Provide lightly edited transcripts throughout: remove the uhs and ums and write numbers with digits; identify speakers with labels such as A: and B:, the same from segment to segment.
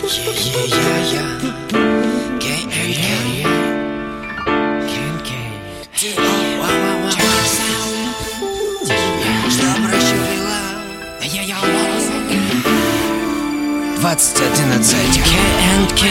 A: K&K.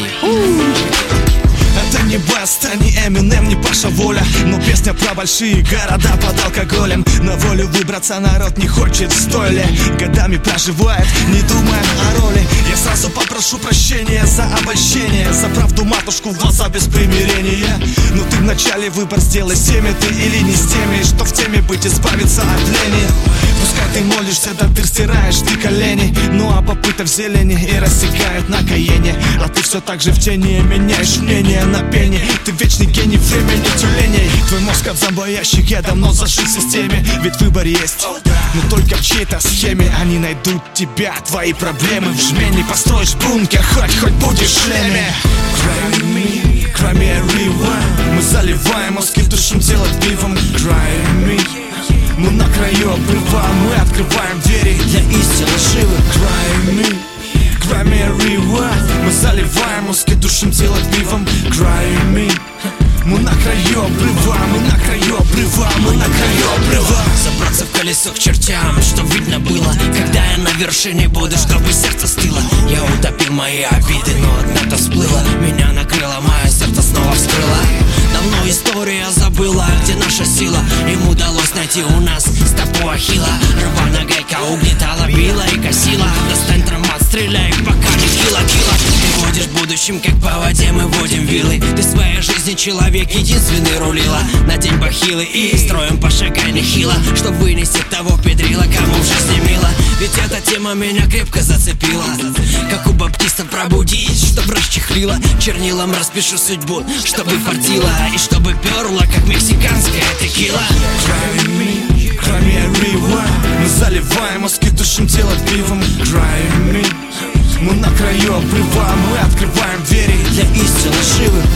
B: Это не Баста, не Эминем, не Паша Воля, но песня про большие города под алкоголем. На волю выбраться народ не хочет, стойле годами проживает, не думая о роли. Я сразу попрошу прощения за обольщение, за правду матушку в глаза без примирения. Но ты вначале выбор сделай, с теми ты или не с теми, что в теме быть, избавиться от лени. Пускай ты молишься, да ты стираешь ты колени, ну а попыта в зелени и рассекает на Каене. А ты все так же в тени меняешь мнение на пене. Ты вечный гений времени тюленей. Твой мозг от зомбоящик, давно зашит в системе. Ведь выбор есть, но только в чьей-то схеме. Они найдут тебя, твои проблемы в жмене. Построишь бункер, хоть будешь в шлеме. Cry me a rewind. Мы заливаем мозги, душим тело пивом. Cry me. Мы на краю обрыва, мы открываем двери для истин лживых. Cry me a rewind. Мы заливаем мозги, душим тело пивом. Cry me. Мы на краю обрыва, мы на краю обрыва, мы на краю обрыва.
A: Забраться в колесо к чертям, чтоб видно было, когда я на вершине буду, чтобы сердце стыло. Я утопил мои обиды, но одна-то всплыла. Меня накрыло, мое сердце снова вскрыло. Давно история забыла, где наша сила. Им удалось найти у нас стопу Ахилла. Рваная гайка угнетала, била и косила. Достань травмат, стреляй, пока не кило. Ты водишь будущим, как по воде мы водим вилы. Ты в своей жизни человек единственный рулила. Надень бахилы и строим пошагай нехило, чтоб вынести того педрила, кому в жизни мило. Ведь эта тема меня крепко зацепила, как у баптистов пробудить, чтоб расчехлила. Чернилом распишу судьбу, чтобы фартила и чтобы перла, как мексиканская текила.
B: Cry me a rewind. Мы заливаем мозги, душим тело пивом. Cry me. Мы на краю обрыва, мы открываем двери для истин лживых.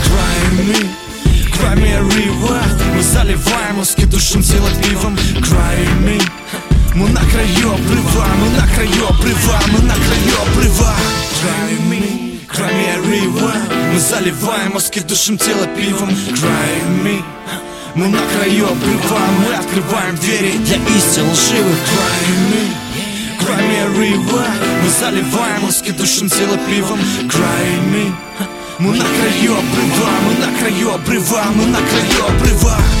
B: Cry me a rewind. Мы заливаем мозги, душим тело пивом. Cry me. Мы на краю обрыва, мы на краю обрыва, мы на краю обрыва. Cry me a rewind. Мы заливаем мозги, душим тело пивом. Cry me. Мы на краю обрыва, мы открываем двери для истин лживых. Cry me a rewind. Мы заливаем мозги, душим тело пивом. Cry me. Мы на краю обрыва, мы на краю обрыва, мы на краю обрыва.